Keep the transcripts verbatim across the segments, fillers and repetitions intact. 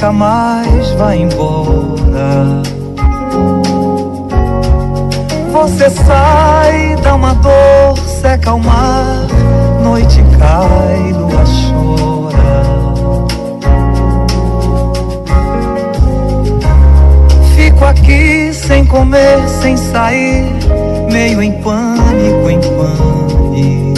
nunca mais vai embora. Você sai, dá uma dor, seca o mar, noite cai, lua chora. Fico aqui sem comer, sem sair, meio em pânico, em pane,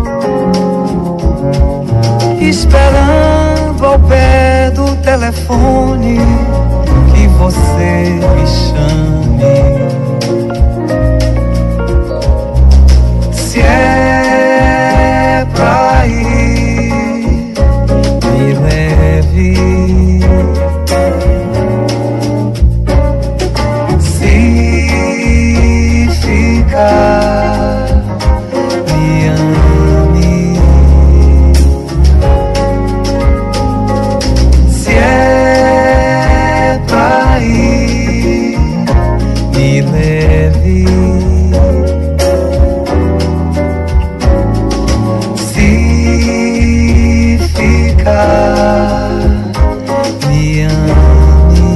esperando ao pé do telefone que você me chame. Se é pra ir, me leve. Se ficar, me ame. Se é pra ir, me leve. Me ame.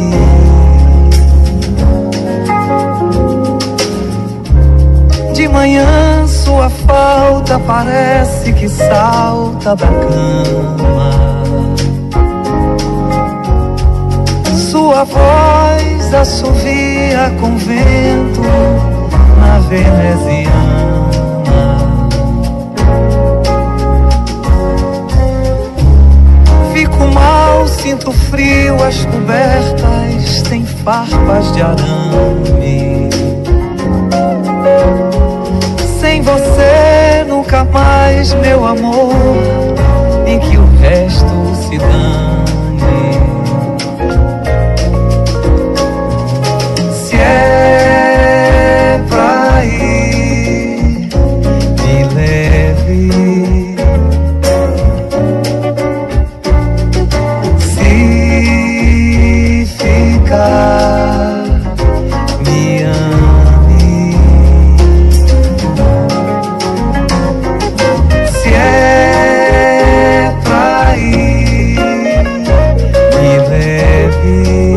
De manhã sua falta parece que salta da cama. Sua voz assovia com vento na veneziana. Fico mal, sinto frio, as cobertas têm farpas de arame. Sem você nunca mais, meu amor, em que o resto se dane. Se é pra ir, me leve. Me ame. Se é pra ir, me leve.